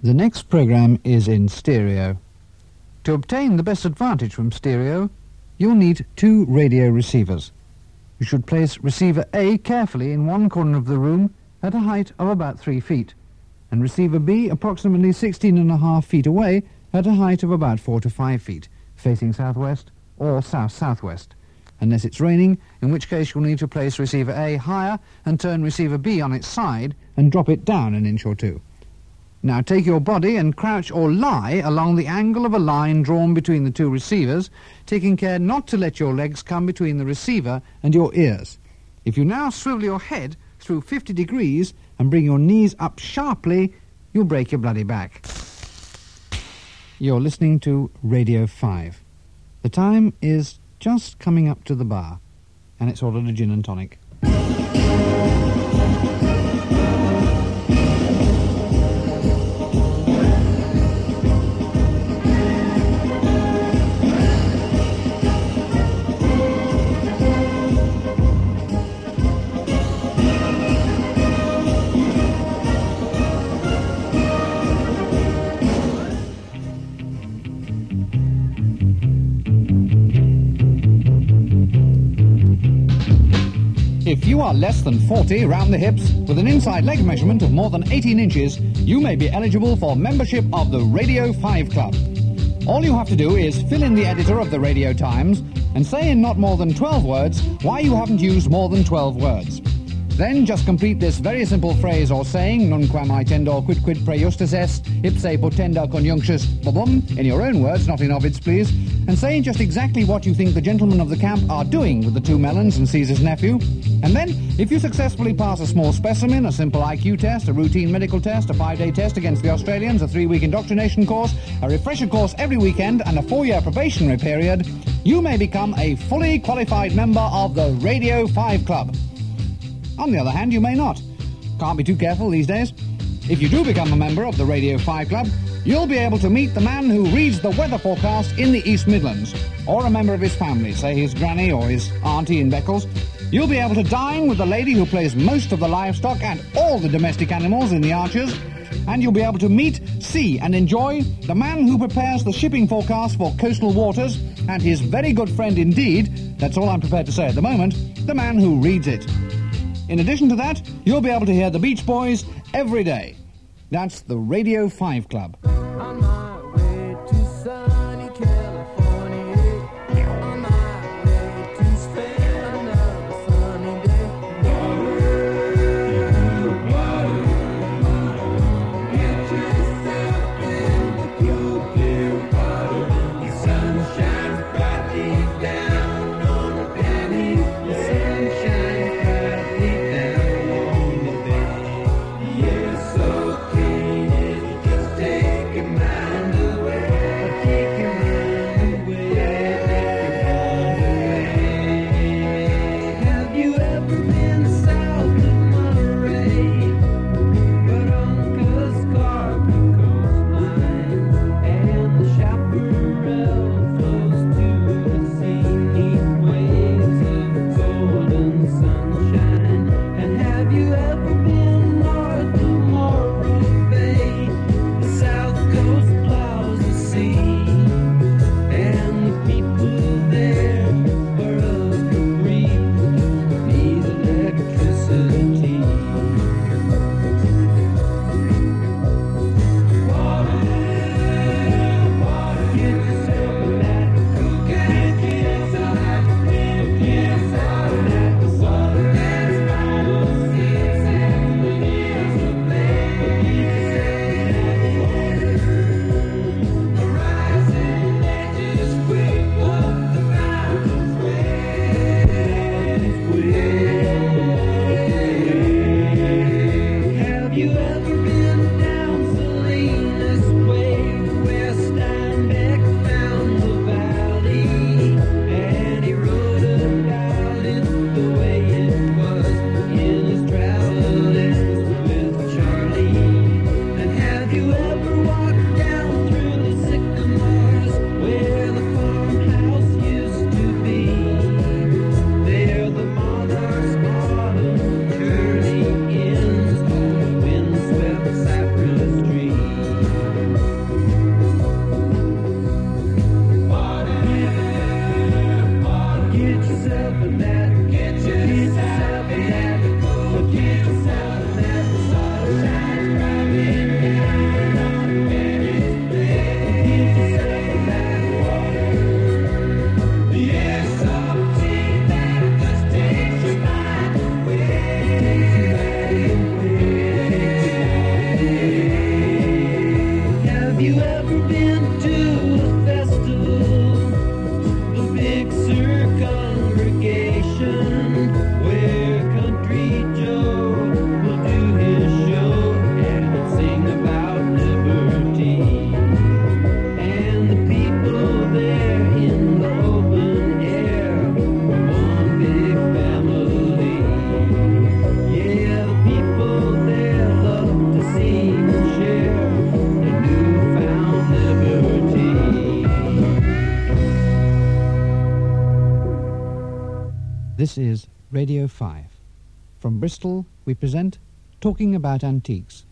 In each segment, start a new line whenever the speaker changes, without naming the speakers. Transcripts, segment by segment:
The next program is in stereo. To obtain the best advantage from stereo, you'll need two radio receivers. You should place receiver A carefully in one corner of the room at a height of about 3 feet, and receiver B approximately 16.5 feet away at a height of about 4 to 5 feet, facing southwest or south-southwest, unless it's raining, in which case you'll need to place receiver A higher and turn receiver B on its side and drop it down an inch or two. Now take your body and crouch or lie along the angle of a line drawn between the two receivers, taking care not to let your legs come between the receiver and your ears. If you now swivel your head through 50 degrees and bring your knees up sharply, you'll break your bloody back. You're listening to Radio 5. The time is just coming up to the bar, and it's ordered a gin and tonic.
If you are less than 40 round the hips with an inside leg measurement of more than 18 inches, you may be eligible for membership of the Radio 5 Club. All you have to do is fill in the editor of the Radio Times and say in not more than 12 words why you haven't used more than 12 words. Then just complete this very simple phrase or saying, nunquam aetendor quidquid prejustus est, ipse potenda conjunctus bobum, in your own words, not in Ovid's, please, and say just exactly what you think the gentlemen of the camp are doing with the two melons and Caesar's nephew. And then, if you successfully pass a small specimen, a simple IQ test, a routine medical test, a 5-day test against the Australians, a 3-week indoctrination course, a refresher course every weekend, and a 4-year probationary period, you may become a fully qualified member of the Radio 5 Club. On the other hand, you may not. Can't be too careful these days. If you do become a member of the Radio 5 Club, you'll be able to meet the man who reads the weather forecast in the East Midlands, or a member of his family, say his granny or his auntie in Beccles. You'll be able to dine with the lady who plays most of the livestock and all the domestic animals in the Archers, and you'll be able to meet, see and enjoy the man who prepares the shipping forecast for coastal waters, and his very good friend indeed, that's all I'm prepared to say at the moment, the man who reads it. In addition to that, you'll be able to hear the Beach Boys every day. That's the Radio 5 Club.
On my way to sunny California, on my way to spend another sunny day. Get yourself in the cool clear water. The sun shines brightly down on the penny. The sun shines brightly down on the bay. Yeah, so clean it just take
This is Radio 5. From Bristol, we present Talking About Antiques.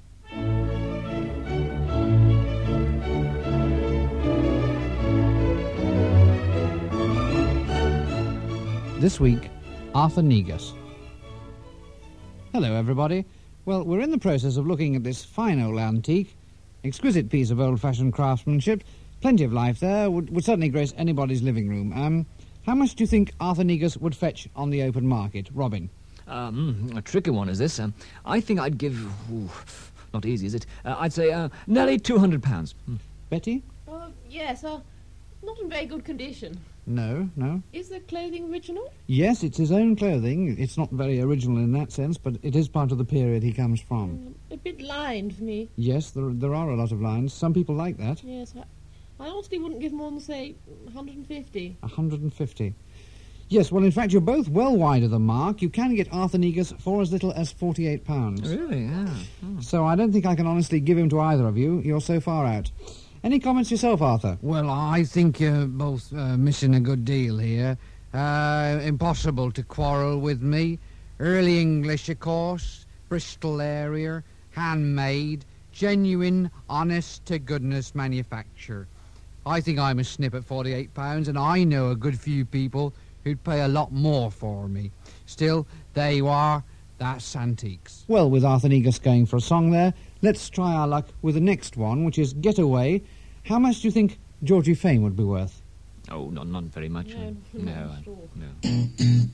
This week, Arthur Negus. Hello, everybody. Well, we're in the process of looking at this fine old antique. Exquisite piece of old-fashioned craftsmanship. Plenty of life there. Would certainly grace anybody's living room. How much do you think Arthur Negus would fetch on the open market? Robin?
A tricky one is this. I think I'd give... Ooh, not easy, is it? I'd say nearly £200.
Betty?
Yes, not in very good condition.
No.
Is the clothing original?
Yes, it's his own clothing. It's not very original in that sense, but it is part of the period he comes from.
A bit lined for me.
Yes, there are a lot of lines. Some people like that.
Yes, I honestly wouldn't give more than, say, 150.
150. Yes, well, in fact, you're both well wide of the mark. You can get Arthur Negus for as little as £48.
Really? Yeah.
So I don't think I can honestly give him to either of you. You're so far out. Any comments yourself, Arthur?
Well, I think you're both missing a good deal here. Impossible to quarrel with me. Early English, of course. Bristol area. Handmade. Genuine, honest-to-goodness manufacture. I think I'm a snip at £48, and I know a good few people who'd pay a lot more for me. Still, there you are. That's antiques.
Well, with Arthur Negus going for a song there, let's try our luck with the next one, which is Getaway. How much do you think Georgie Fame would be worth?
Oh, not very much.
No, not at all.
No.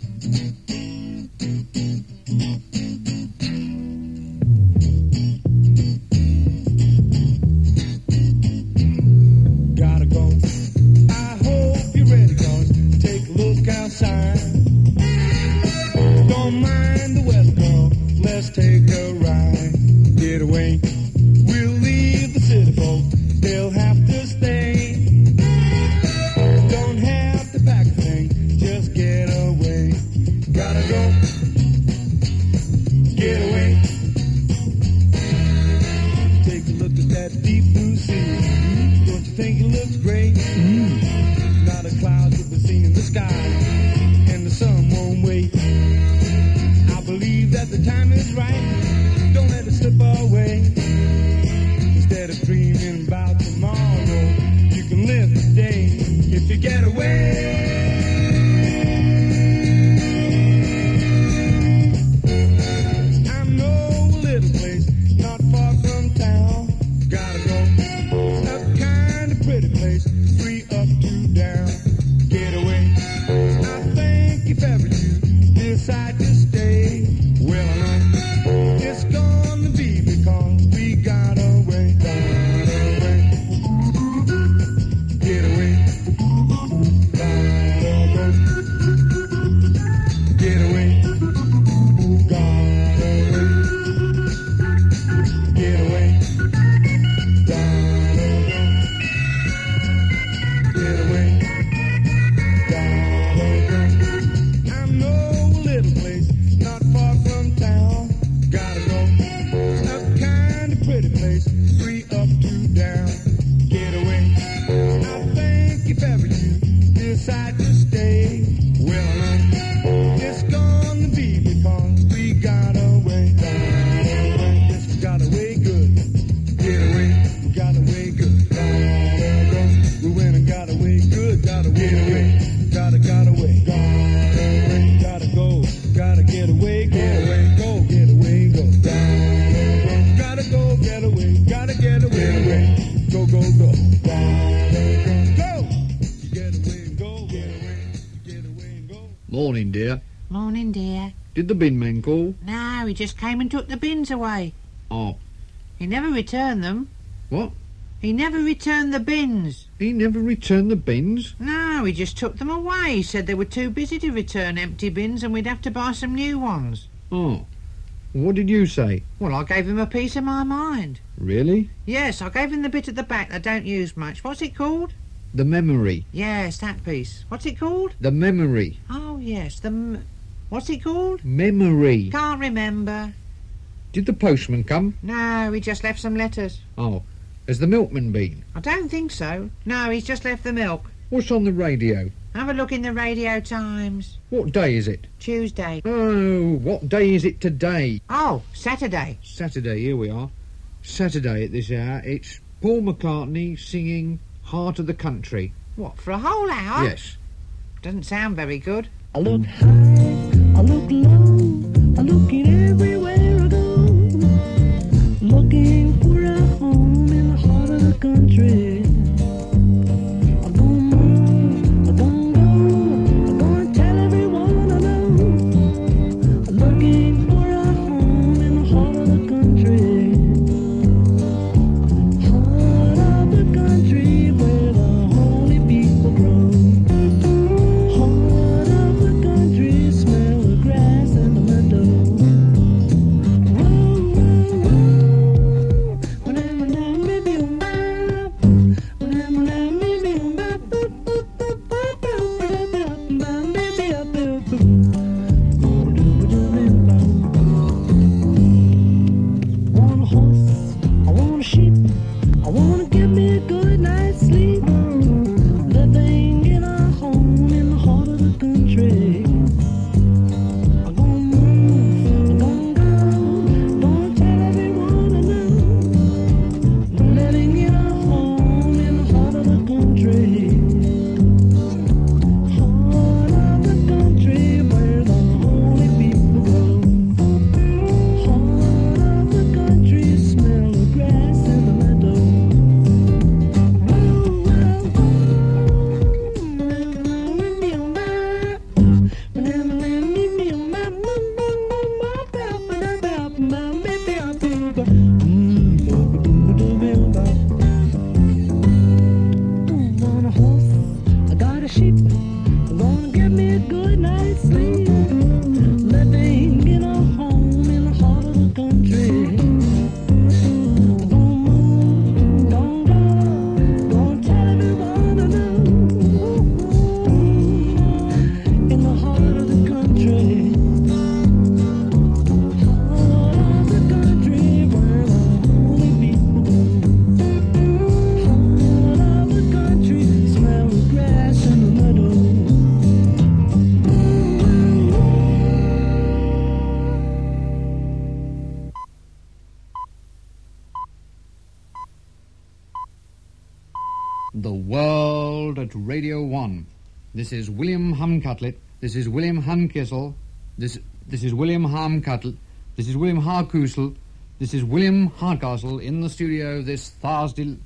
Gotta go. I hope you're ready, cause take a look outside. Don't mind the weather, girl. Let's take a ride. Get away. We'll leave the city folk. They'll have to stay. Don't have to pack a thing. Just get away. Gotta go. Get away. Take a look at that deep blue sea. Don't you think it looks great? Not a cloud to be seen in the sky, and the sun won't wait. I believe that the time is right. Don't let it slip away. Instead of dreaming about tomorrow, you can live today if you get away. I know a little place not far from town. Gotta go. A kind of pretty place, 3 up, 2 down. Get away. I think if ever you decide to stay, well, I know it's gonna be because we got away. Get away. Gotta go. Get away. Gotta wait. Get away. Gotta go. Get away. Gotta go. I know a little place not far from town. Gotta go. A kind of pretty place, 3 up, 2 down. Get away. I think if ever you decide to stay, well, I know it's gonna be because we got away. Yes, we got away good. Get away. We got away good. Gotta go. We went and got away good. Gotta get away. Got away. Gotta go. Gotta get away. Get away. Go. Get away. Go. Gotta go. Get away. Gotta get away. Go. Go. Go. Go. You get away and go. Get away. Get away and go.
Morning, dear.
Morning, dear.
Did the bin man call?
No, he just came and took the bins away.
Oh,
He never returned them.
what?
He never returned the bins.
He never returned the bins?
No, he just took them away. He said they were too busy to return empty bins and we'd have to buy some new ones.
Oh, what did you say?
Well, I gave him a piece of my mind.
Really?
Yes, I gave him the bit at the back I don't use much. What's it called?
The memory.
Yes, that piece. What's it called?
The memory.
Oh, yes, what's it called?
Memory.
Can't remember.
Did the postman come?
No, he just left some letters.
Oh, has the milkman been?
I don't think so. No, he's just left the milk.
What's on the radio?
Have a look in the Radio Times.
What day is it?
Tuesday.
Oh, what day is it today?
Oh, Saturday.
Saturday, here we are. Saturday at this hour, it's Paul McCartney singing Heart of the Country.
What, for a whole hour?
Yes.
Doesn't sound very good.
I look high, I look low, I look in everywhere I go, looking for a home in the heart of the country. I'm gonna move, I'm gonna go, I'm gonna tell everyone I know, I'm looking for a home in the heart of the country. Heart of the country where the holy people grow. Heart of the country, smell the grass and the meadow. Want a horse, I want a sheep, I want to get me a good night's sleep, living in a home in the heart of the country. I'm gonna move, I'm gonna go, gonna tell everyone I know, living in a home in the heart of the country. Heart of the country where the holy people go. Heart of the country, smell the grass and the meadow. Want a horse, I got a sheep, I'm gonna get me a good night's sleep, living in a home in the heart of the country. I'm gonna move, gonna go, gonna tell everyone I know, in the heart of the country. Heart of the country where the holy people go. Heart of the country, smell the grass and the meadow.
The World at Radio 1. This is William Humcutlet. This is William Hunkissel. This is William Harmcutlet. This is William Harkoosel. This is William Hardcastle in the studio this Thursday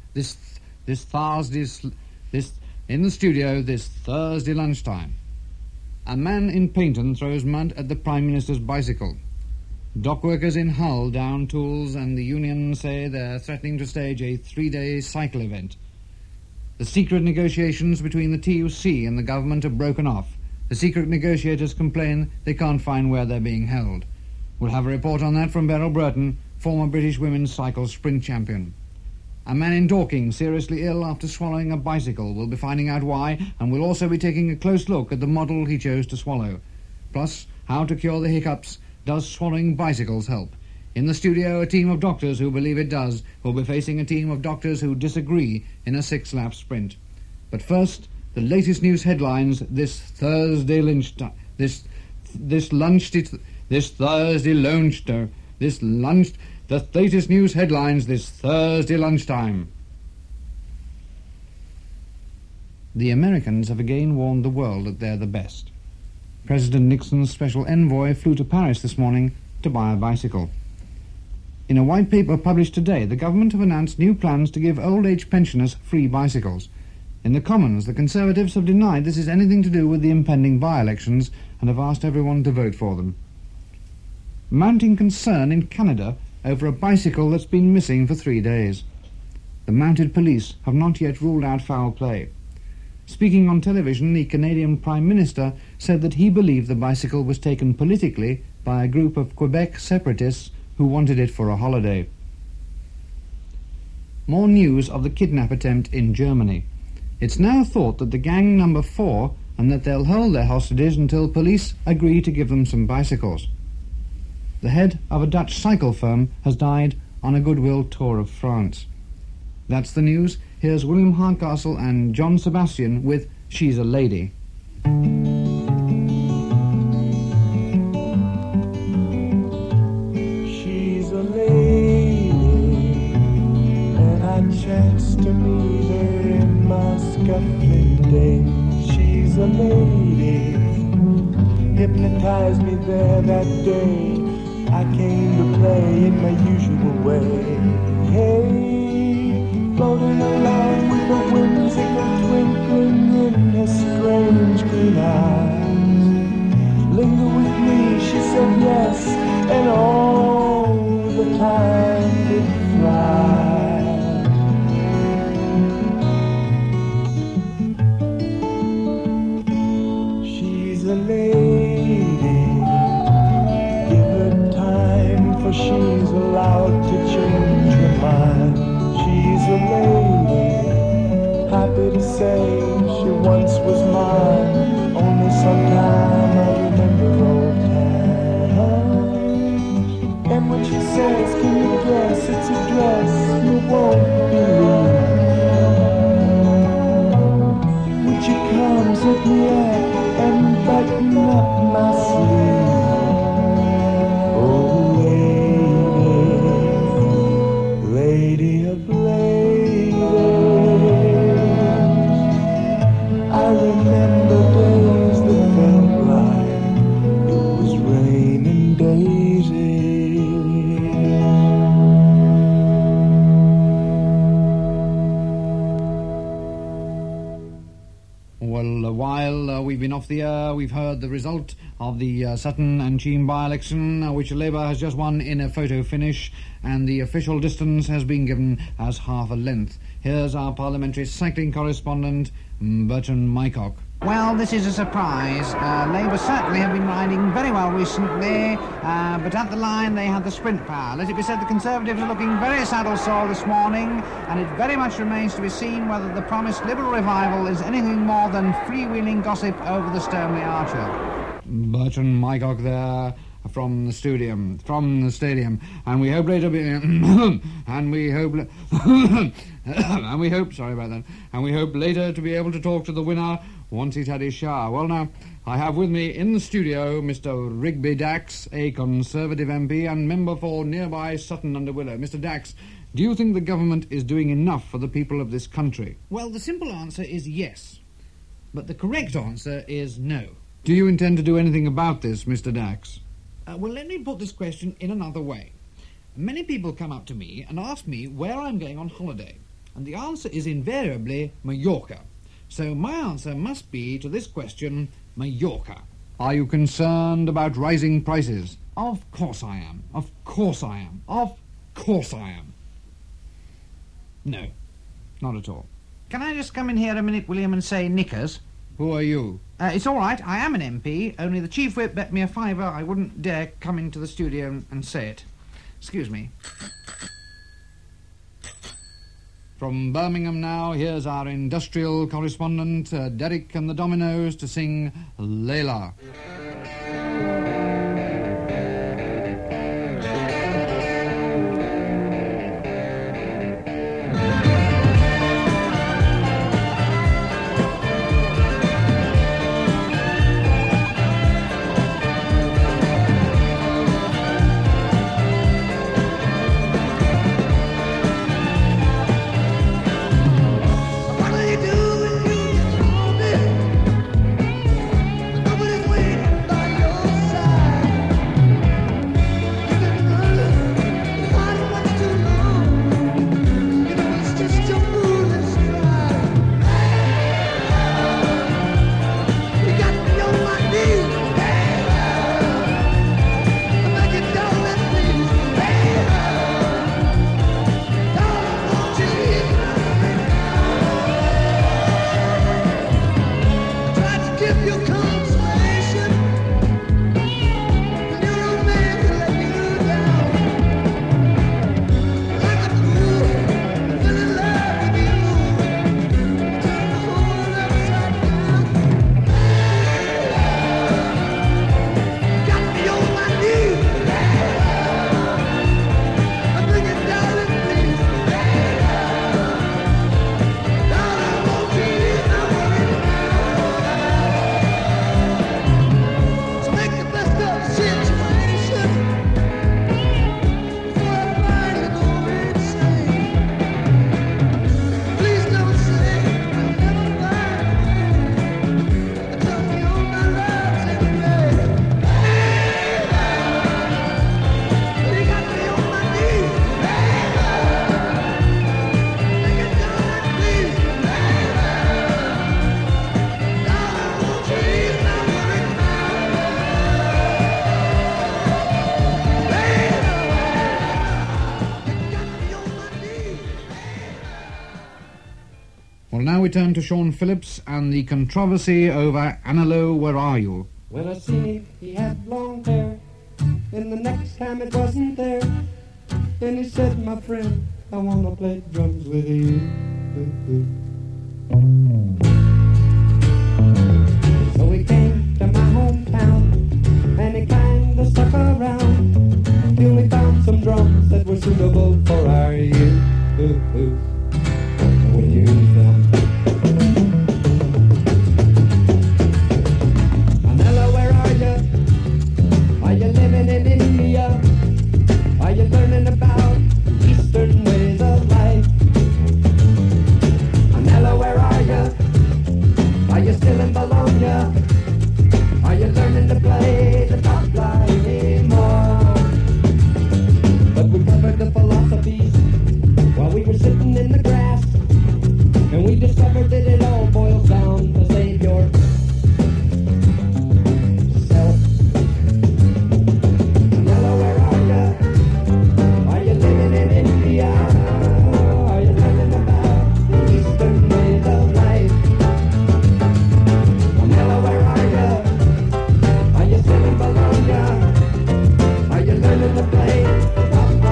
lunchtime. A man in Paynton throws mud at the Prime Minister's bicycle. Dock workers in Hull down tools, and the unions say they're threatening to stage a 3-day cycle event. The secret negotiations between the TUC and the government have broken off. The secret negotiators complain they can't find where they're being held. We'll have a report on that from Beryl Burton, former British women's cycle sprint champion. A man in Dorking, seriously ill after swallowing a bicycle. We'll be finding out why, and we'll also be taking a close look at the model he chose to swallow. Plus, how to cure the hiccups. Does swallowing bicycles help? In the studio, a team of doctors who believe it does will be facing a team of doctors who disagree in a 6-lap sprint. But first, the latest news headlines this Thursday lunchtime. The latest news headlines this Thursday lunchtime. The Americans have again warned the world that they're the best. President Nixon's special envoy flew to Paris this morning to buy a bicycle. In a white paper published today, the government have announced new plans to give old-age pensioners free bicycles. In the Commons, the Conservatives have denied this is anything to do with the impending by-elections and have asked everyone to vote for them. Mounting concern in Canada over a bicycle that's been missing for 3 days. The mounted police have not yet ruled out foul play. Speaking on television, the Canadian Prime Minister said that he believed the bicycle was taken politically by a group of Quebec separatists who wanted it for a holiday. More news of the kidnap attempt in Germany. It's now thought that the gang number 4 and that they'll hold their hostages until police agree to give them some bicycles. The head of a Dutch cycle firm has died on a goodwill tour of France. That's the news. Here's William Hardcastle and John Sebastian with She's a Lady.
She's a lady, and I chanced to meet her in my scuffling days. She's a lady, hypnotized me there that day. I came to play in my usual way. Hey, floating along with a whimsical twinkling in her strange green eyes. Linger with me, she said yes, and all the time did fly. She's a lady, give her time, for she's allowed to change her mind. She's a lady, happy to say she once was mine. Only sometime I remember old times. And when she says, can you guess it's a dress you won't believe, when she comes at me up and button up my sleeve. Oh, lady, lady of ladies, I remember days that felt like it was raining daisies.
Well, while we've been off the air, we've heard the result of the Sutton and Cheam by-election, which Labour has just won in a photo finish, and the official distance has been given as half a length. Here's our parliamentary cycling correspondent, Bertrand Mycock.
Well, this is a surprise. Labour certainly have been riding very well recently, but at the line they had the sprint power. Let it be said the Conservatives are looking very saddle-sore this morning, and it very much remains to be seen whether the promised Liberal revival is anything more than freewheeling gossip over the Stoneleigh Archer.
Bertrand Mycock there from the stadium, and we hope later and we hope later to be able to talk to the winner once he's had his shower. Well, now, I have with me in the studio Mr. Rigby Dax, a Conservative MP and member for nearby Sutton under Willow. Mr. Dax, do you think the government is doing enough for the people of this country?
Well, the simple answer is yes, but the correct answer is no.
Do you intend to do anything about this, Mr. Dax?
Well, let me put this question in another way. Many people come up to me and ask me where I'm going on holiday, and the answer is invariably Mallorca. So my answer must be to this question, Mallorca.
Are you concerned about rising prices?
Of course I am. Of course I am. Of course I am.
No, not at all.
Can I just come in here a minute, William, and say knickers?
Who are you?
It's all right, I am an MP, only the Chief Whip bet me a fiver I wouldn't dare come into the studio and say it. Excuse me.
From Birmingham now, here's our industrial correspondent, Derek and the Dominoes, to sing Layla.
What do you do when you hold it? Nobody's waiting.
turn to Sean Phillips and the controversy over Analo, Where Are You?
When I seen him, he had long hair, and the next time it wasn't there. Then he said, my friend, I want to play drums with you. So we came to my hometown, and he kinda stuck around till we found some drums that were suitable for our use. We used them. Anela, where are you? Are you living in India? Are you learning about Eastern ways of life? Anela, where are you? Are you still in Bologna? Are you learning to play the tabla anymore? But we covered the philosophies while we were sitting in the grass, and we discovered that it all boils down to save yourself. Anela, where are you? Are you living in India? Are you learning about the Eastern ways of life? Anela, where are you? Are you still in Bologna? Are you learning to play the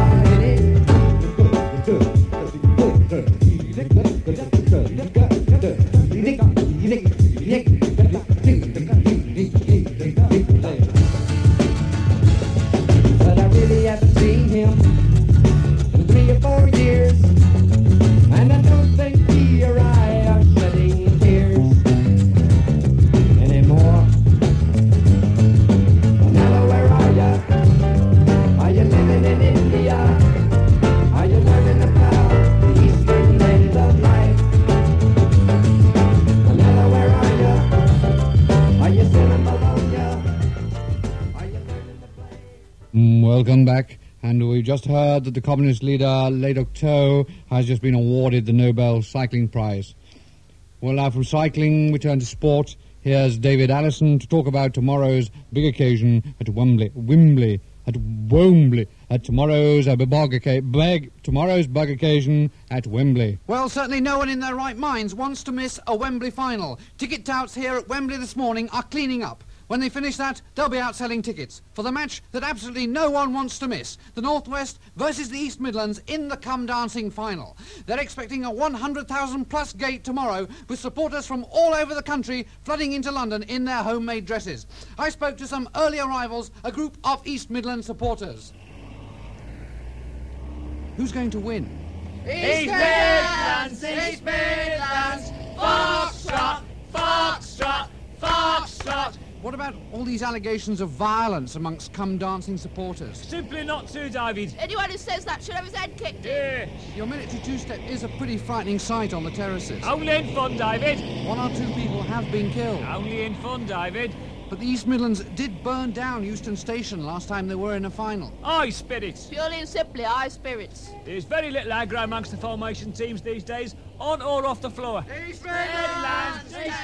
But I really haven't seen him in 3 or 4 years, and I don't think he or I are shedding tears anymore. Anela, where are you? Are you living in India? Are you learning about the Eastern ways of life? Anela, where are you? Are you still in Bologna? Are you learning to play?
Welcome back. And we've just heard that the communist leader, Le Duc Tho, has just been awarded the Nobel Cycling Prize. Well, now from cycling, we turn to sport. Here's David Allison to talk about tomorrow's big occasion at Wembley, at tomorrow's bug occasion at Wembley.
Well, certainly no one in their right minds wants to miss a Wembley final. Ticket touts here at Wembley this morning are cleaning up. When they finish that, they'll be out selling tickets for the match that absolutely no one wants to miss. The North West versus the East Midlands in the Come Dancing final. They're expecting a 100,000 plus gate tomorrow, with supporters from all over the country flooding into London in their homemade dresses. I spoke to some early arrivals, a group of East Midlands supporters. Who's going to win?
East Midlands, East Midlands, Foxtrot, Foxtrot, Foxtrot.
What about all these allegations of violence amongst Come Dancing supporters?
Simply not to, David.
Anyone who says that should have his head kicked in.
Yeah.
Your military two-step is a pretty frightening sight on the terraces.
Only in fun, David.
1 or 2 people have been killed.
Only in fun, David.
But the East Midlands did burn down Euston Station last time they were in a final.
High spirits.
Purely and simply high spirits.
There's very little aggro amongst the formation teams these days, on or off the floor.
East
Midlands, East Midlands.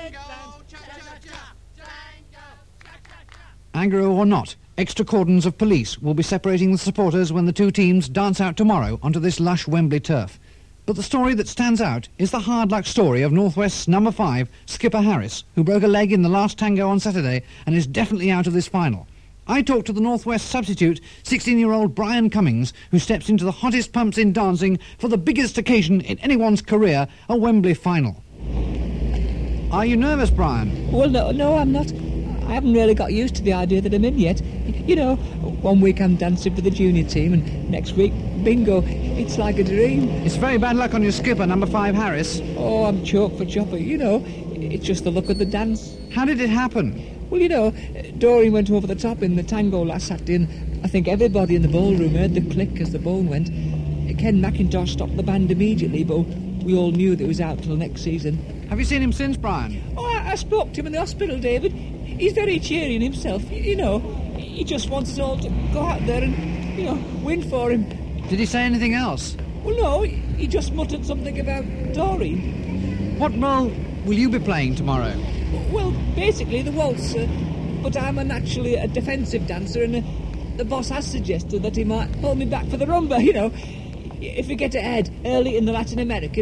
Aggro or not, extra cordons of police will be separating the supporters when the two teams dance out tomorrow onto this lush Wembley turf. But the story that stands out is the hard luck story of North West's number 5, Skipper Harris, who broke a leg in the last tango on Saturday and is definitely out of this final. I talked to the North West substitute, 16-year-old Brian Cummings, who steps into the hottest pumps in dancing for the biggest occasion in anyone's career, a Wembley final. Are you nervous, Brian?
Well, no, I'm not. I haven't really got used to the idea that I'm in yet. You know, 1 week I'm dancing for the junior team and next week, bingo. It's like a dream.
It's very bad luck on your skipper, number 5, Harris.
Oh, I'm chalk for chopper, you know. It's just the look of the dance.
How did it happen?
Well, you know, Doreen went over the top in the tango last Saturday and I think everybody in the ballroom heard the click as the bone went. Ken McIntosh stopped the band immediately, but we all knew that he was out till next season.
Have you seen him since, Brian?
Oh, I spoke to him in the hospital, David. He's very cheery in himself, you know. He just wants us all to go out there and, you know, win for him.
Did he say anything else?
Well, no, he just muttered something about Doreen.
What role will you be playing tomorrow?
Well, basically the waltz, but I'm naturally a defensive dancer and the boss has suggested that he might pull me back for the rumba, you know. If we get ahead early in the Latin American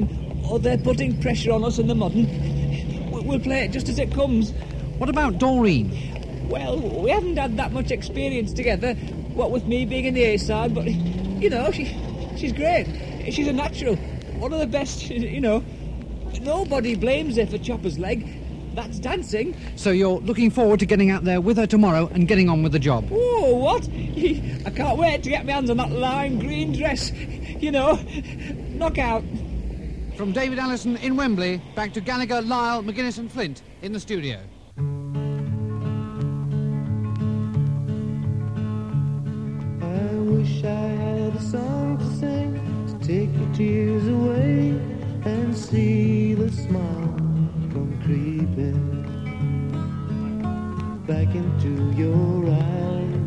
or they're putting pressure on us in the modern. We'll play it just as it comes.
What about Doreen?
Well, we haven't had that much experience together, what with me being in the A side, but, you know, she's great. She's a natural. One of the best, you know. Nobody blames her for Chopper's leg. That's dancing.
So you're looking forward to getting out there with her tomorrow and getting on with the job?
Oh, what? I can't wait to get my hands on that lime green dress. You know, knockout.
From David Allison in Wembley, back to Gallagher, Lyle, McGuinness and Flint in the studio.
I wish I had a song to sing to take your tears away and see the smile come creeping back into your eyes.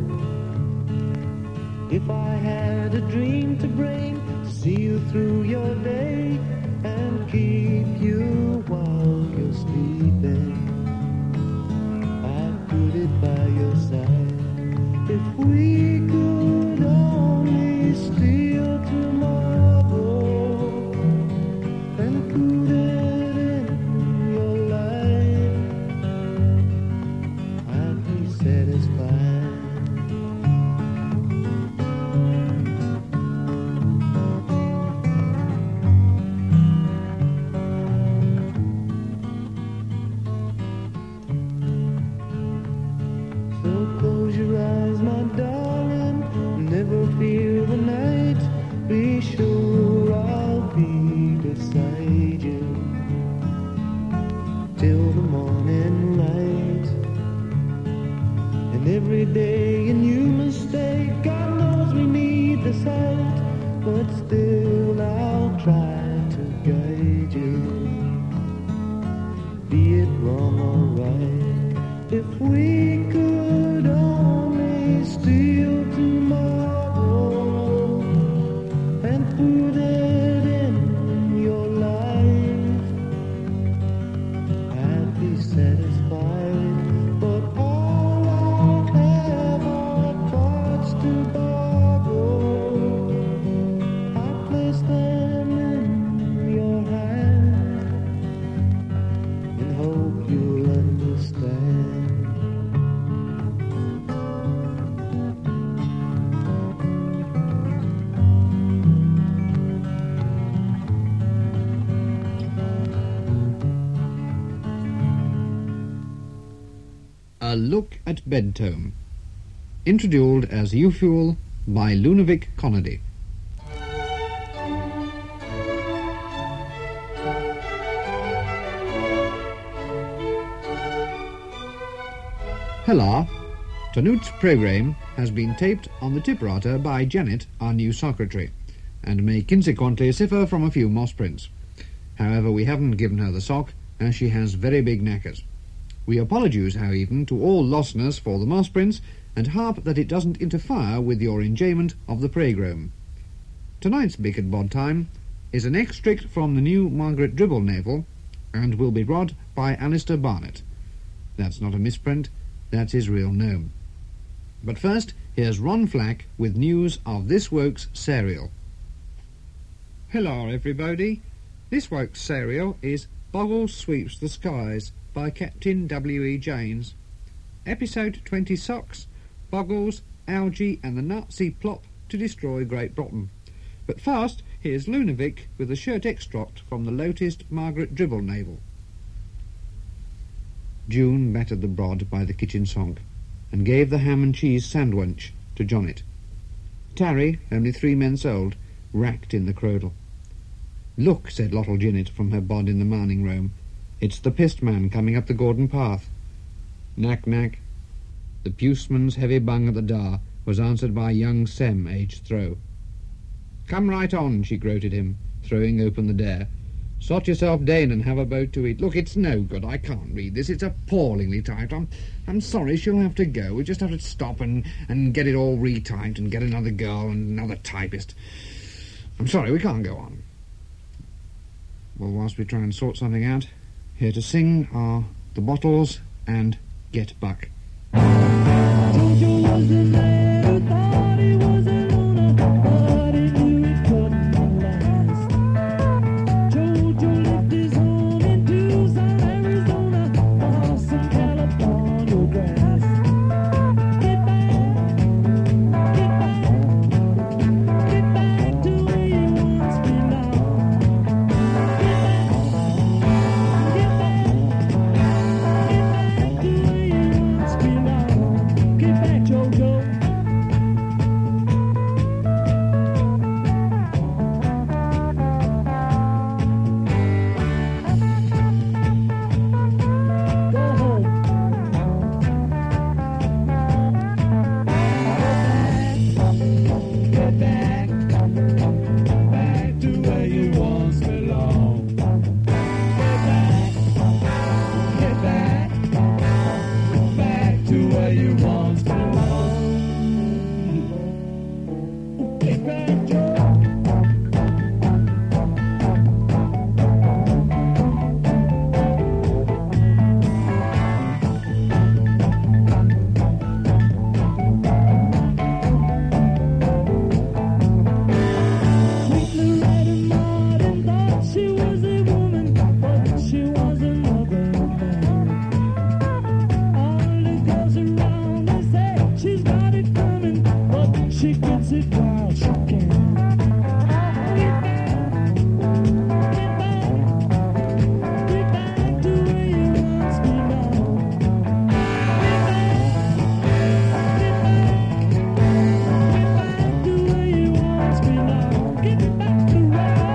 If I had a dream to bring to see you through your day and keep you while you're sleeping, I'd put it by your side. If we could only steal tomorrow and put it in your life, I'd be satisfied. So close your eyes, my darling, never fear the night. Be sure I'll be beside you till the morning light. And every day a new mistake, God knows we need the sight, but still I'll try to guide you, be it wrong or right. If we could only steal tomorrow and put it in your life, I'd be satisfied. But all I have are thoughts to borrow. I place them in your hand and hope you'll understand.
A Look at Bedtome. Introduced as usual by Lunavic Conady. Hello. Tonight's programme has been taped on the typewriter by Janet, our new secretary, and may consequently suffer from a few moss prints. However, we haven't given her the sock, as she has very big knackers. We apologise, however, to all listeners for the moss prints, and hope that it doesn't interfere with your enjoyment of the programme. Tonight's Bick at Bod Time is an extract from the new Margaret Dribble novel, and will be read by Alistair Barnett. That's not a misprint, that's his real name. But first, here's Ron Flack with news of this week's serial. Hello, everybody. This week's serial is Boggles Sweeps the Skies by Captain W.E. Janes. Episode 26, Boggles, Algy and the Nazi plot to destroy Great Britain. But first, here's Lunavic with a short extract from the latest Margaret Dribble novel. June battered the broad by the kitchen sink and gave the ham and cheese sandwich to Jonnet. Tarry, only 3 months old, racked in the cradle. "Look," said Lottle Jinnet from her bod in the morning room, "it's the postman coming up the Gordon path." Knack, knack. The postman's heavy bung at the door was answered by young Sem, aged throw. "Come right on," she gloated him, throwing open the door. "Sort yourself down and have a boat to eat. Look, it's no good. I can't read this. It's appallingly tight. I'm sorry she'll have to go. We just have to stop and get it all retyped and get another girl and another typist. I'm sorry, we can't go on." Well, whilst we try and sort something out, here to sing are The Bottles and Get Buck.
Jojo was a man who thought he was a loner, but he knew it couldn't last. Jojo Get back, back to where you once belonged. Get back, back to where you once belonged. Get back, Joe. She gets it while she can. Get back to where you once belonged. Get back to where you once belonged. Get back to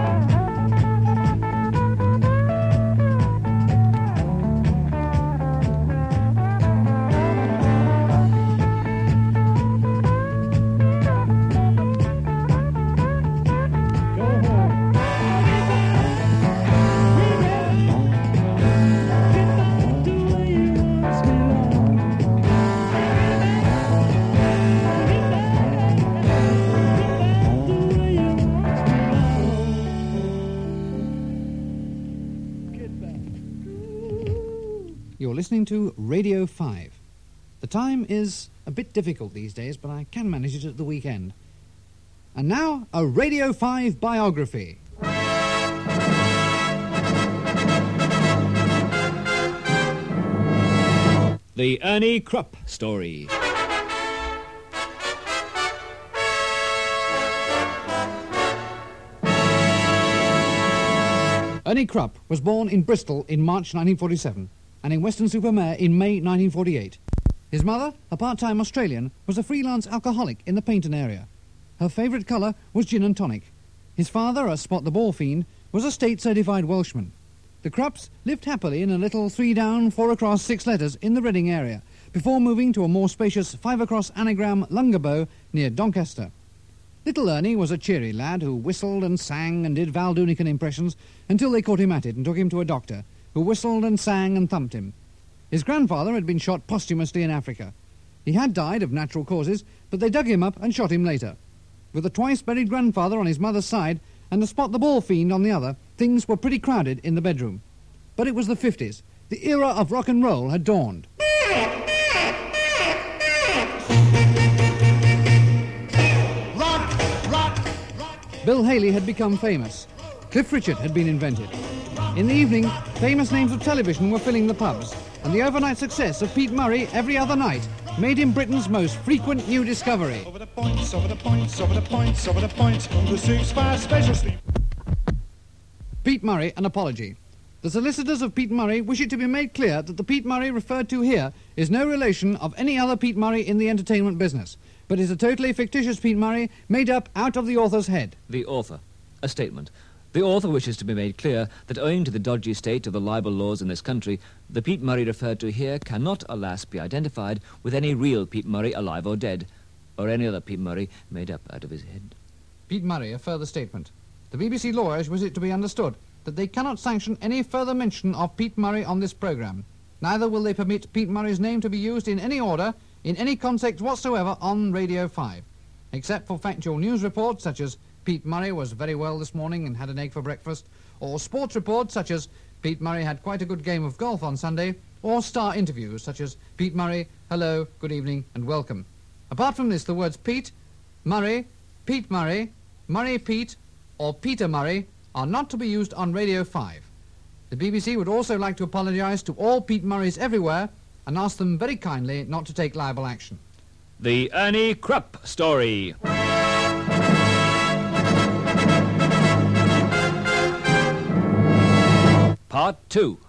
You're listening to Radio 5. The time is a bit difficult these days, but I can manage it at the weekend. And now, a Radio 5 biography.
The Ernie Krupp Story.
Ernie Krupp was born in Bristol in March 1947 and in Weston-super-Mare in May 1948. His mother, a part-time Australian, was a freelance alcoholic in the Paynton area. Her favourite colour was gin and tonic. His father, a spot-the-ball fiend, was a state-certified Welshman. The Krupps lived happily in a little 3 down, 4 across, 6 letters in the Reading area, before moving to a more spacious 5 across anagram Lungabow near Doncaster. Little Ernie was a cheery lad who whistled and sang and did Val Doonican impressions until they caught him at it and took him to a doctor, who whistled and sang and thumped him. His grandfather had been shot posthumously in Africa. He had died of natural causes, but they dug him up and shot him later. With a twice-buried grandfather on his mother's side and a spot-the-ball fiend on the other, things were pretty crowded in the bedroom. But it was the 50s. The era of rock and roll had dawned. Bill Haley had become famous. Cliff Richard had been invented. In the evening, famous names of television were filling the pubs, and the overnight success of Pete Murray every other night made him Britain's most frequent new discovery.
over the points, over the points, over the points, over the points. The 6-5 special sleep.
Pete Murray, an apology. The solicitors of Pete Murray wish it to be made clear that the Pete Murray referred to here is no relation of any other Pete Murray in the entertainment business, but is a totally fictitious Pete Murray made up out of the author's head.
The author. A statement. The author wishes to be made clear that owing to the dodgy state of the libel laws in this country, the Pete Murray referred to here cannot, alas, be identified with any real Pete Murray alive or dead, or any other Pete Murray made up out of his head.
Pete Murray, a further statement. The BBC lawyers wish it to be understood that they cannot sanction any further mention of Pete Murray on this programme. Neither will they permit Pete Murray's name to be used in any order, in any context whatsoever on Radio 5, except for factual news reports such as Pete Murray was very well this morning and had an egg for breakfast, or sports reports such as Pete Murray had quite a good game of golf on Sunday, or star interviews such as Pete Murray, hello, good evening and welcome. Apart from this, the words Pete, Murray, Pete Murray, Murray Pete, or Peter Murray are not to be used on Radio 5. The BBC would also like to apologise to all Pete Murrays everywhere and ask them very kindly not to take liable action.
The Ernie Krupp Story. Part 2.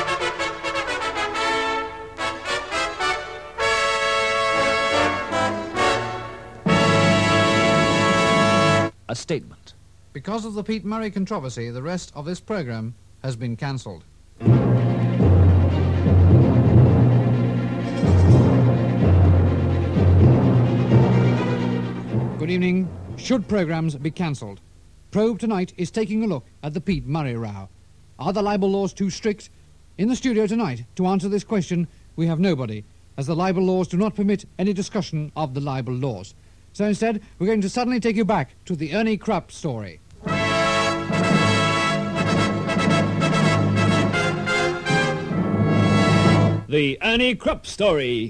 A statement.
Because of the Pete Murray controversy, the rest of this programme has been cancelled. Good evening. should programmes be cancelled. Probe tonight is taking a look at the Pete Murray row. Are the libel laws too strict? In the studio tonight, to answer this question, we have nobody, as the libel laws do not permit any discussion of the libel laws. So instead, we're going to suddenly take you back to the Ernie Krupp story.
The Ernie Krupp story.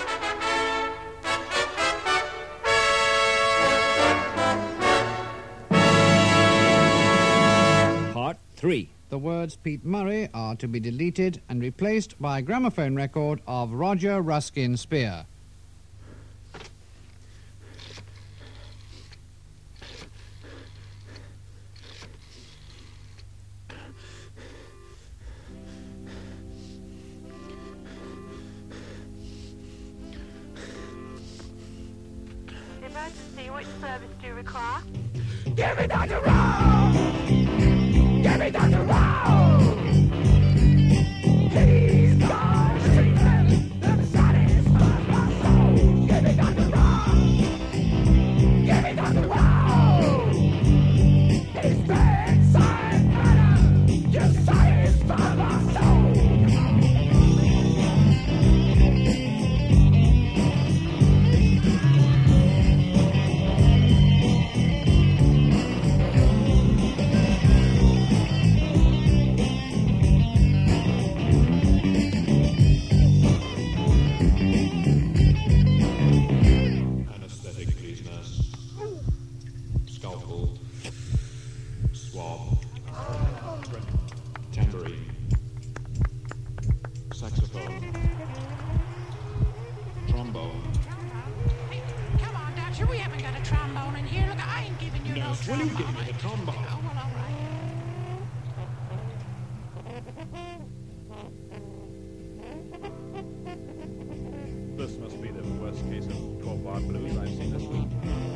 Part 3.
The words Pete Murray are to be deleted and replaced by a gramophone record of Roger Ruskin Spear.
Emergency, which service do you require?
Give me Dr. Rowe! Give me Dr. Rowe! Please, God, treatment. Let me satisfy my soul. Give me Dr. Rowe! Give me Dr. Rowe! His bedside manner just satisfy my soul.
Anesthetic, please, nurse. Scalpel. Swab. Tambourine. Saxophone. Trombone.
Come on, doctor, we haven't got a trombone in here. Look, I ain't giving you no
Nurse, will
trombone.
you give me the trombone?
Oh, well, all right.
This must be the worst case of 12-bar blues I've seen this week.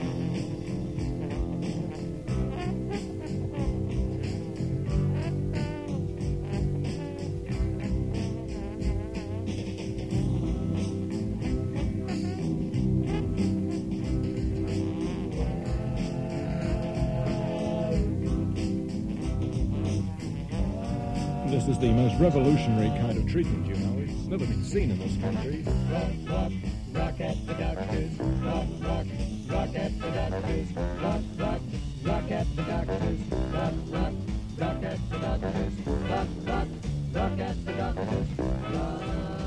This is the most revolutionary kind of treatment, you know. It's never been seen in this country.
Rock, rock, rock at the doctors. Rock, rock, rock at the doctors. Rock, rock, rock at the doctors. Rock, rock, rock at the doctors. Rock, rock, rock at the doctors. Rock.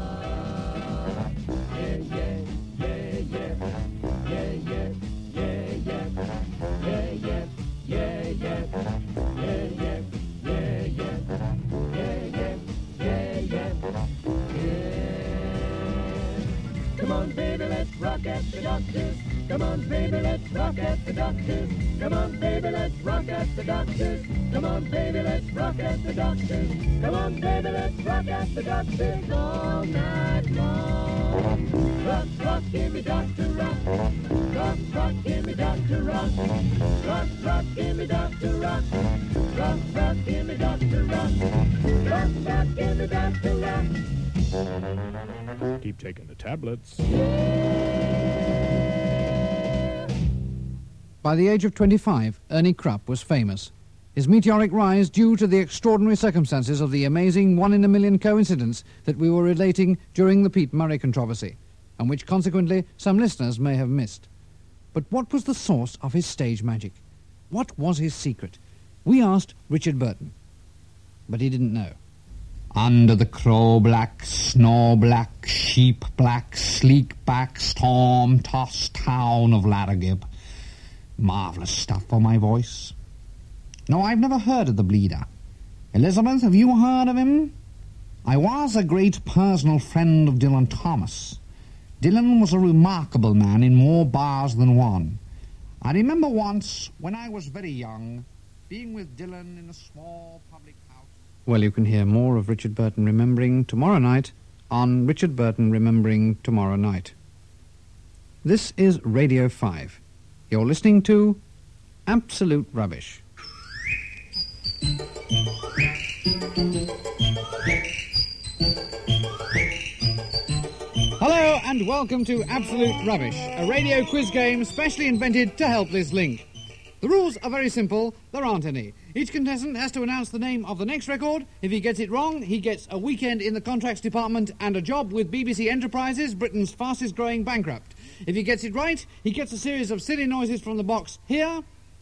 Yeah, yeah, yeah, yeah. Yeah, yeah, yeah, yeah. Yeah, yeah, yeah, yeah. Yeah, yeah, yeah, yeah. Come on, baby, let's rock at the doctors. Come on, baby, let's rock at the doctors. Come on, baby, let's rock at the doctors. Come on, baby, let's rock at the doctors. Come on, baby, let's rock at the doctors all night long. Rock, rock, give me Dr. Rock. Rock, rock, give me Dr. Rock. Rock, rock, give me Dr. Rock. Rock, rock, give me Dr. Rock. Rock, rock, give me Dr. Rock.
Keep taking the tablets.
By the age of 25, Ernie Krupp was famous. His meteoric rise due to the extraordinary circumstances of the amazing one-in-a-million coincidence that we were relating during the Pete Murray controversy, and which consequently some listeners may have missed. But what was the source of his stage magic? What was his secret? We asked Richard Burton, but he didn't know.
Under the crow-black, snow-black, sheep-black, sleek-back, storm-tossed town of Larragib. Marvellous stuff for my voice. No, I've never heard of the Bleeder. Elizabeth, have you heard of him? I was a great personal friend of Dylan Thomas. Dylan was a remarkable man in more bars than one. I remember once, when I was very young, being with Dylan in a small public house.
Well, you can hear more of Richard Burton Remembering tomorrow night on Richard Burton Remembering Tomorrow Night. This is Radio 5. You're listening to Absolute Rubbish.
Hello and
And welcome to Absolute Rubbish, a radio quiz game specially invented to help this link. The rules are very simple. There aren't any. Each contestant has to announce the name of the next record. If he gets it wrong, he gets a weekend in the contracts department and a job with BBC Enterprises, Britain's fastest growing bankrupt. If he gets it right, he gets a series of silly noises from the box here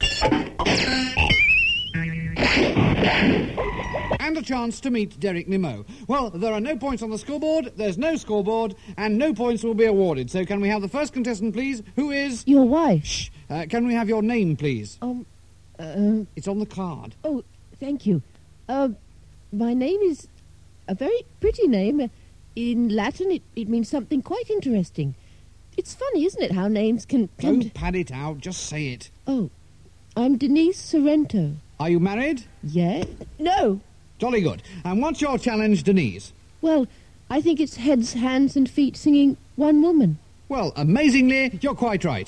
and a chance to meet Derek Nimmo. Well, there are no points on the scoreboard, there's no scoreboard, and no points will be awarded. So can we have the first contestant, please? Who is...
Your wife.
Shh. Can we have your name, please?
It's
on the card.
Oh, thank you. My name is a very pretty name. In Latin, it means something quite interesting. It's funny, isn't it, how names can...
Don't pad it out, just say it.
Oh, I'm Denise Sorrento.
Are you married?
Yes. No.
Jolly good. And what's your challenge, Denise?
Well, I think it's heads, hands and feet singing One Woman.
Well, amazingly, you're quite right.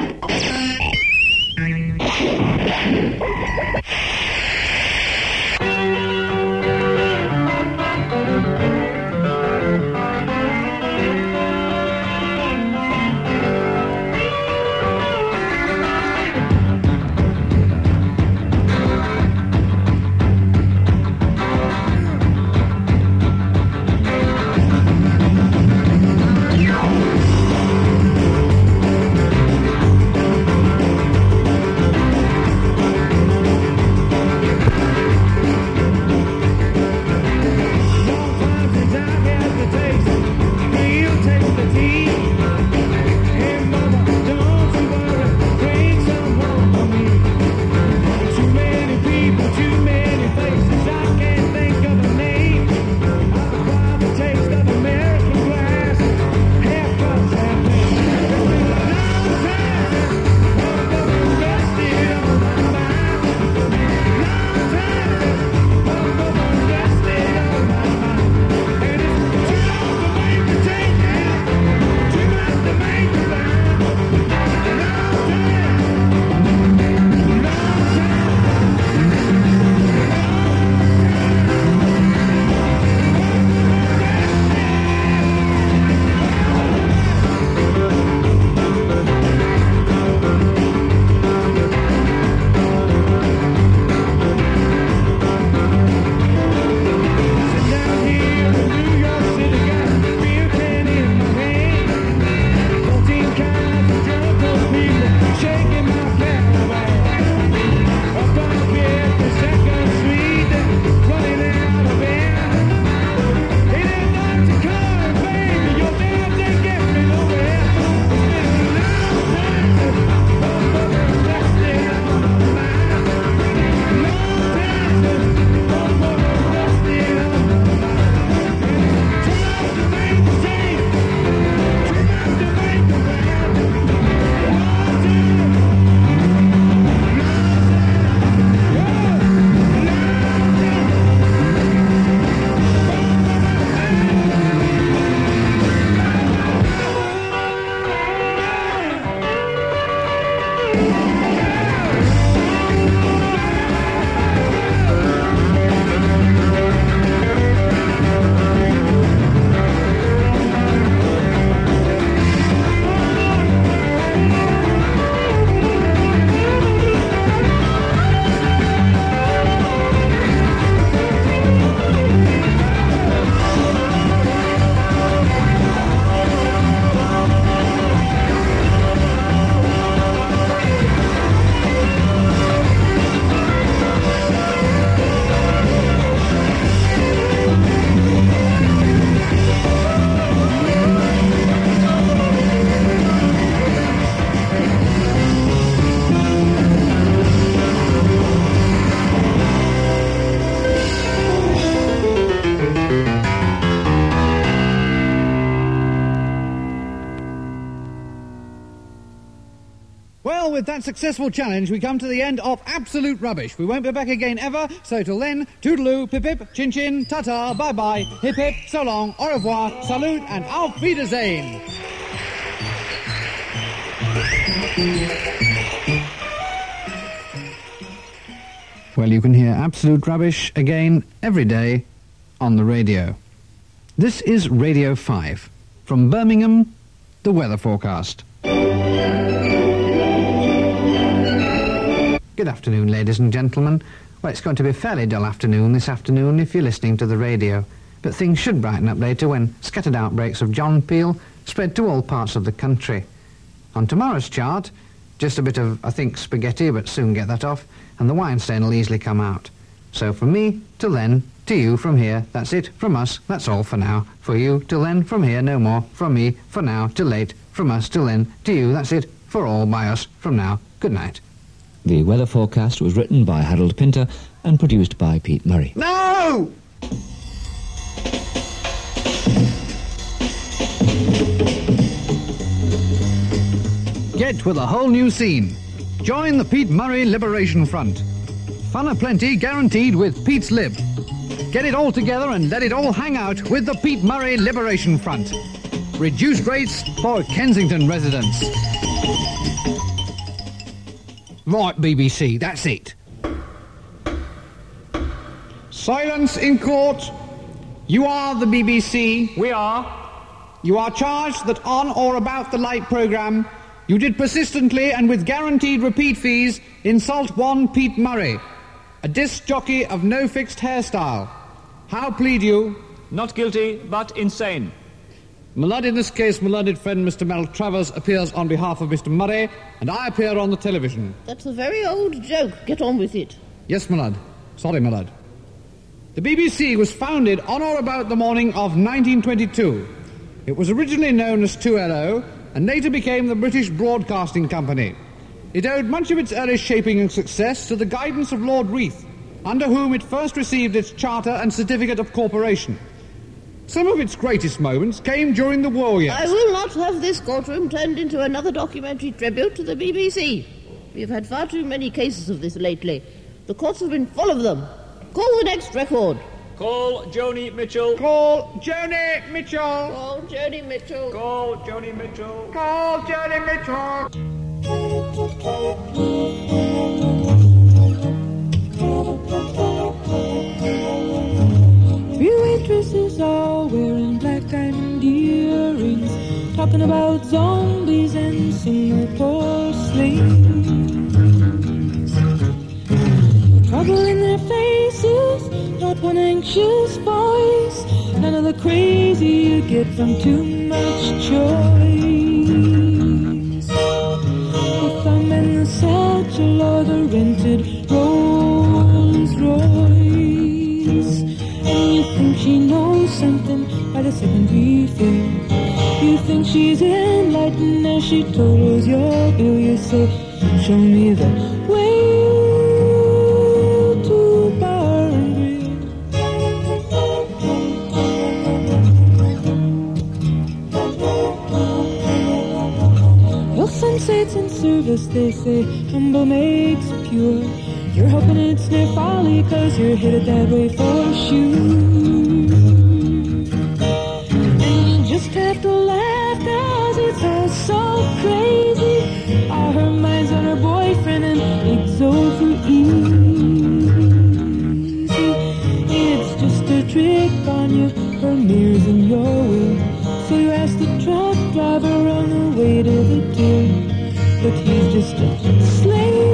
Well, with that successful challenge, we come to the end of Absolute Rubbish. We won't be back again ever, so till then, toodaloo, pip-pip, chin-chin, ta-ta, bye-bye, hip-hip, so long, au revoir, salute, and auf Wiedersehen. Well, you can hear Absolute Rubbish again every day on the radio. This is Radio 5, from Birmingham the weather forecast. Good afternoon, ladies and gentlemen. Well, it's going to be a fairly dull afternoon this afternoon if you're listening to the radio, but things should brighten up later when scattered outbreaks of John Peel spread to all parts of the country. On tomorrow's chart, just a bit of, I think, spaghetti, but soon get that off, and the wine stain will easily come out. So from me, till then, to you from here, that's it, from us, that's all for now. For you, till then, from here, no more. From me, for now, till late. From us, till then, to you, that's it, for all, by us, from now. Good night.
The weather forecast was written by Harold Pinter and produced by Pete Murray.
No! Get with a whole new scene. Join the Pete Murray Liberation Front. Fun aplenty guaranteed with Pete's Lib. Get it all together and let it all hang out with the Pete Murray Liberation Front. Reduced rates for Kensington residents. Right, BBC, that's it. Silence in court. You are the BBC. We are. You are charged that on or about the Light programme you did persistently and with guaranteed repeat fees insult one Pete Murray, a disc jockey of no fixed hairstyle. How plead you?
Not guilty, but insane.
My lord, in this case, my learned friend Mr. Mel Travers appears on behalf of Mr. Murray, and I appear on the television.
That's a very old joke. Get on with it.
Yes, my lord. Sorry, my lord. The BBC was founded on or about the morning of 1922. It was originally known as 2LO, and later became the British Broadcasting Company. It owed much of its early shaping and success to the guidance of Lord Reith, under whom it first received its charter and certificate of corporation. Some of its greatest moments came during the war years.
I will not have this courtroom turned into another documentary tribute to the BBC. We've had far too many cases of this lately. The courts have been full of them. Call the next record.
Call Joni Mitchell.
Call Joni Mitchell.
Call Joni Mitchell.
Call Joni Mitchell.
Call Joni Mitchell.
Three waitresses all wearing black diamond earrings, talking about zombies and Singapore slings. Trouble in their faces, not one anxious voice, none of the crazy you get from too much choice. The thumb and the satchel or the rented Rolls Royce, and you think she knows something by the second refill. You think she's enlightened as she totals your bill. You say, show me the way to bar and grill. Your sensates in service, they say, humble makes pure. You're hoping it's near folly, 'cause you're headed that way for sure. And you just have to laugh, 'cause it's all so crazy. All her mind's on her boyfriend and it's over easy. It's just a trick on you, her mirror's in your way. So you ask the truck driver on the way to the till, but he's just a slave.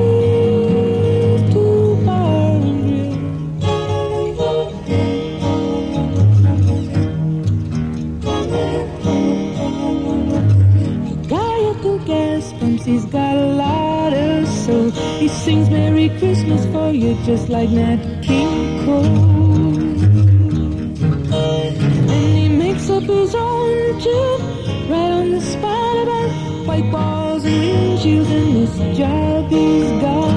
He's got a lot of soul. He sings Merry Christmas for you just like Nat King Cole. And he makes up his own tune right on the spot about white balls and windshields and this job he's got.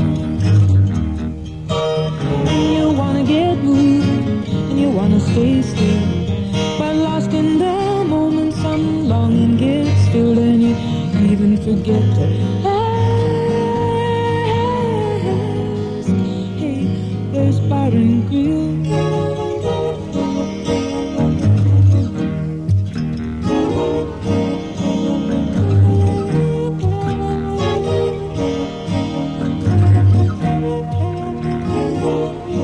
And you wanna get moving and you wanna stay still, but lost in the moment some longing gets filled and you even forget to ask, hey, there's bar and grill.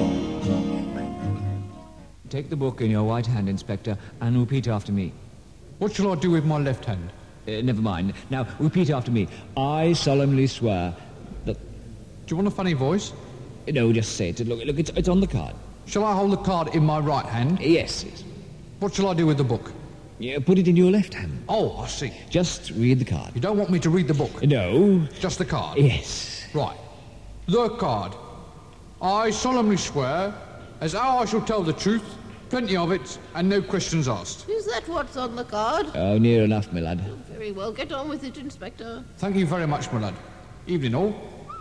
Take the book in your right hand, Inspector, and repeat after me.
What shall I do with my left hand?
Never mind. Now, repeat after me. I solemnly swear that...
Do you want a funny voice?
No, just say it. Look, it's on the card.
Shall I hold the card in my right hand?
Yes.
What shall I do with the book?
Yeah, put it in your left hand.
Oh, I see.
Just read the card.
You don't want me to read the book?
No.
Just the card?
Yes.
Right. The card. I solemnly swear, as how I shall tell the truth, plenty of it, and no questions asked.
Is that what's on the card?
Oh, near enough, my lad.
Very well, get on with it, Inspector.
Thank you very much, my lad. Evening all.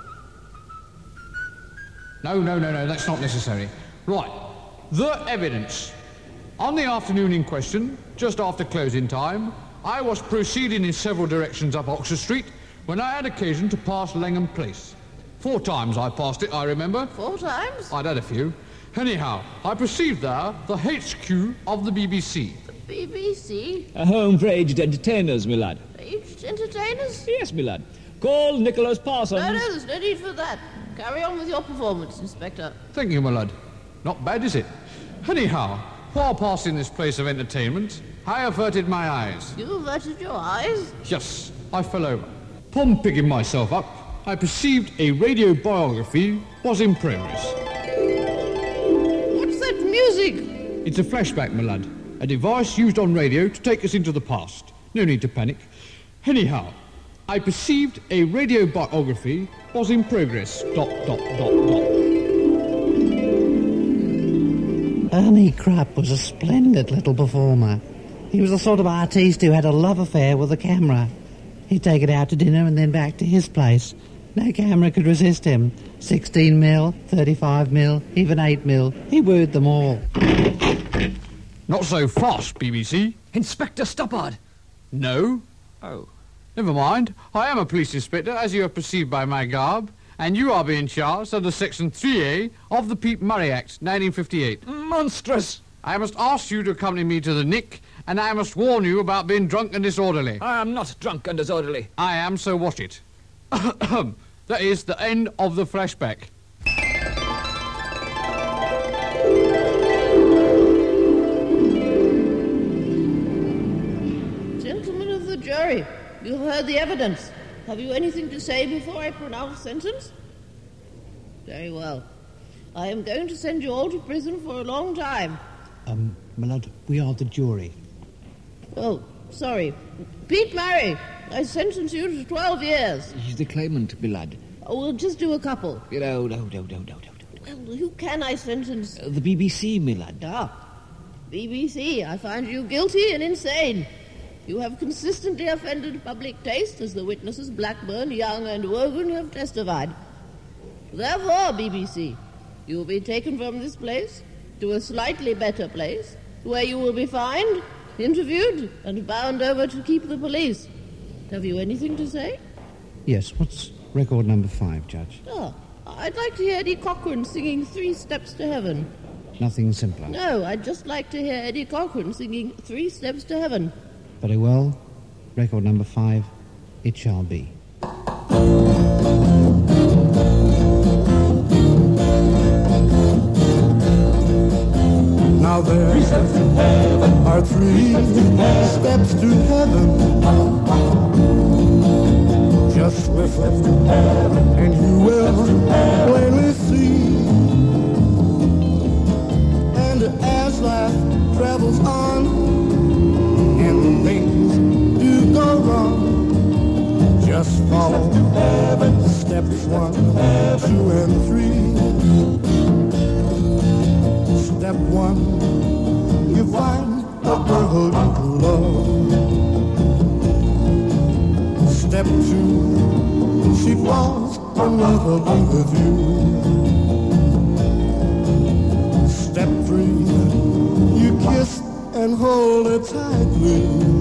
No, that's not necessary. Right. The evidence. On the afternoon in question, just after closing time, I was proceeding in several directions up Oxford Street when I had occasion to pass Langham Place. 4 times I passed it, I remember.
4 times?
I'd had a few. Anyhow, I perceived there the HQ of the BBC.
The BBC?
A home for aged entertainers, my lad.
Aged entertainers?
Yes, my lad. Call Nicholas Parsons.
No, there's no need for that. Carry on with your performance, Inspector.
Thank you, my lad. Not bad, is it? Anyhow, while passing this place of entertainment, I averted my eyes.
You averted your eyes?
Yes, I fell over. Upon picking myself up, I perceived a radio biography was in progress.
What's that music?
It's a flashback, my lad. A device used on radio to take us into the past. No need to panic. Anyhow, I perceived a radio biography was in progress. ...
Ernie Crapp was a splendid little performer. He was the sort of artiste who had a love affair with the camera. He'd take it out to dinner and then back to his place. No camera could resist him. 16 mil, 35 mil, even 8 mil. He wooed them all.
Not so fast, BBC.
Inspector Stoppard.
No.
Oh.
Never mind. I am a police inspector, as you have perceived by my garb, and you are being charged under Section 3A of the Pete Murray Act, 1958.
Monstrous!
I must ask you to accompany me to the Nick, and I must warn you about being drunk and disorderly.
I am not drunk and disorderly.
I am, so watch it. That is the end of the flashback.
Gentlemen of the jury, you've heard the evidence. Have you anything to say before I pronounce sentence? Very well. I am going to send you all to prison for a long time.
My lad, we are the jury.
Oh, sorry. Pete Murray, I sentence you to 12 years.
He's the claimant, my lad.
Oh, we'll just do a couple.
No.
Well, who can I sentence?
The BBC, my lad.
Ah, BBC, I find you guilty and insane. You have consistently offended public taste, as the witnesses Blackburn, Young, and Wogan have testified. Therefore, BBC, you will be taken from this place to a slightly better place, where you will be fined, interviewed, and bound over to keep the police. Have you anything to say?
Yes, what's record number 5, Judge?
Oh, I'd like to hear Eddie Cochran singing 3 Steps to Heaven.
Nothing simpler.
No, I'd just like to hear Eddie Cochran singing 3 Steps to Heaven.
Very well. Record number 5, it shall be.
Now there are 3 steps to heaven. Just listen, and you will plainly see. And as life travels on, and things do go wrong, just follow steps 1, 2, and 3. Step 1, you find a girl you love. Step 2, she falls in love with you. Step 3, you kiss and hold her tightly.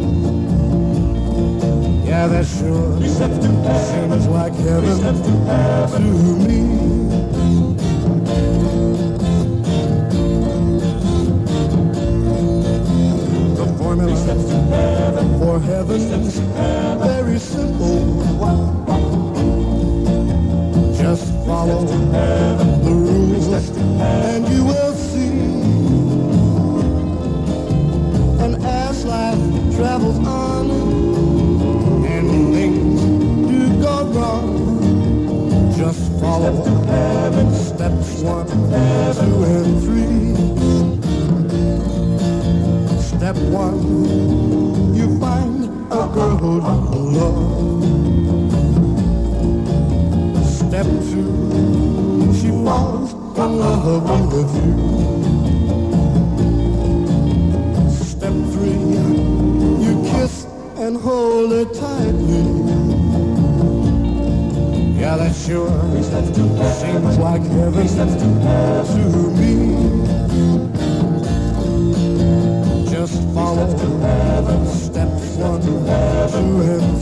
Yeah, that sure seems like heaven to me. For heaven's very simple. Just follow the rules and you will see. And as life travels follow steps 1, 2, and 3. Step 1, you find a girl to love. Step 2, she falls in love with you. Step 3, you kiss and hold her tightly. Yeah, that sure seems like heaven to me. Just follow steps 1, 2, and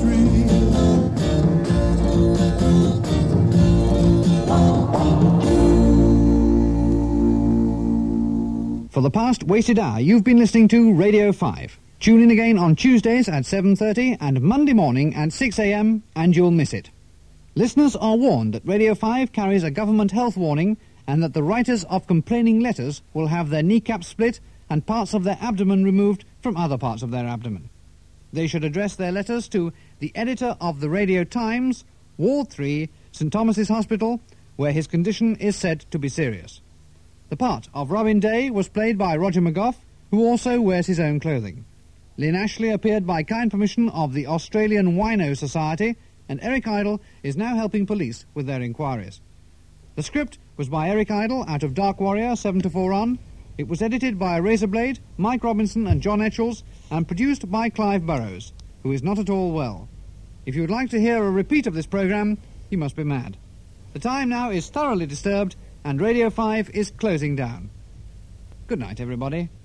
3.
For the past wasted hour, you've been listening to Radio 5. Tune in again on Tuesdays at 7:30 and Monday morning at 6 a.m. and you'll miss it. Listeners are warned that Radio 5 carries a government health warning and that the writers of complaining letters will have their kneecaps split and parts of their abdomen removed from other parts of their abdomen. They should address their letters to the editor of the Radio Times, Ward 3, St Thomas's Hospital, where his condition is said to be serious. The part of Robin Day was played by Roger McGough, who also wears his own clothing. Lynn Ashley appeared by kind permission of the Australian Wino Society, and Eric Idle is now helping police with their inquiries. The script was by Eric Idle out of Dark Warrior 7-4 On. It was edited by Razorblade, Mike Robinson and John Etchells, and produced by Clive Burrows, who is not at all well. If you would like to hear a repeat of this programme, you must be mad. The time now is thoroughly disturbed, and Radio 5 is closing down. Good night, everybody.